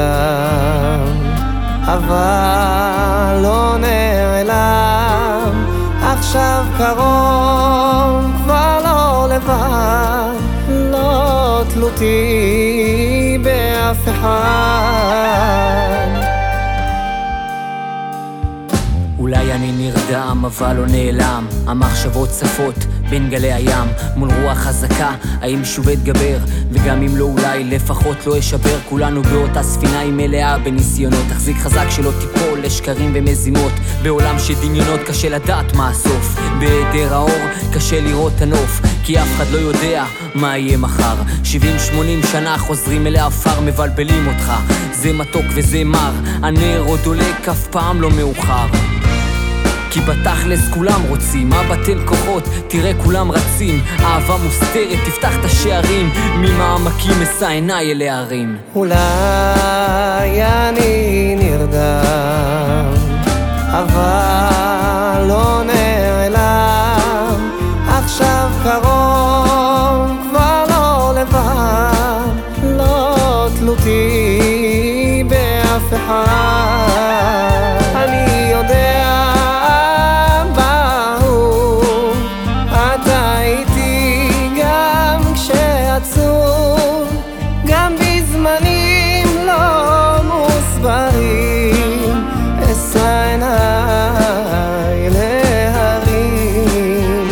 נרדם, אבל לא נעלם, עכשיו קרוב, כבר לא לבד, לא תלותי באף אחד. אולי אני נרדם אבל לא נעלם, המחשבות צפות בין גלי הים מול רוח חזקה, האם שוב אתגבר? וגם אם לא אולי לפחות לא אשבר, כולנו באותה ספינה היא מלאה בניסיונות, תחזיק חזק שלא תיפול לשקרים ומזימות, בעולם שדמיונות קשה לדעת מה הסוף, בהיעדר האור קשה לראות הנוף, כי אף אחד לא יודע מה יהיה מחר. 70-80 שנה חוזרים אלי עפר, מבלבלים אותך, זה מתוק וזה מר, הנר עוד דולק, אף פעם לא מאוחר, כי בתכלס כולם רוצים, אבא תן כוחות, תראה כולם רצים, אהבה מוסתרת תפתח את השערים, ממעמקים אשא עיניי אל ההרים. אולי אני נרדם, אבל לא נעלם, עכשיו קרוב, כבר לא לבד, לא תלותי באף אחד. אני יודע גם בזמנים לא מוסברים, אשא עיניי להרים.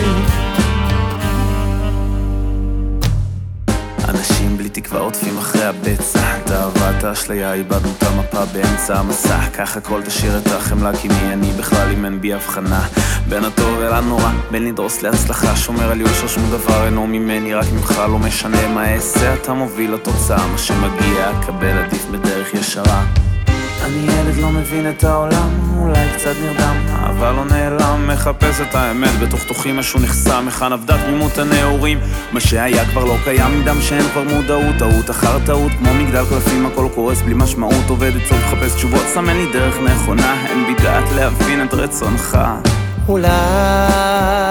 אנשים בלי תקווה עוטפים אחרי הבצע, תאוות האשליה איבדנו את המפה באמצע המסע, ככה כל תשאיר את החמלה, כי מי אני בכלל אם אין בי הבחנה בין הטוב אל הנורא, בין לדרוס להצלחה, שומר על יושר, שום דבר אינו ממני, רק ממך לא משנה מה אעשה, אתה מוביל לתוצאה, מה שמגיע אקבל, עדיף בדרך ישרה. אני ילד לא מבין את העולם, אולי קצת נרדם, אבל לא נעלם, מחפש את האמת בתוך תוכי, משהו נחסם, היכן אבדה תמימות הנאורים, מה שהיה כבר לא קיים, מדם שאין כבר מודעות, טעות אחר טעות, כמו מגדל קלפים, הכל קורס בלי משמעות, עובד עצוב, מחפש תשובות, סמן לי דרך נכונה, אין בי דעת להבין את רצונך. אולי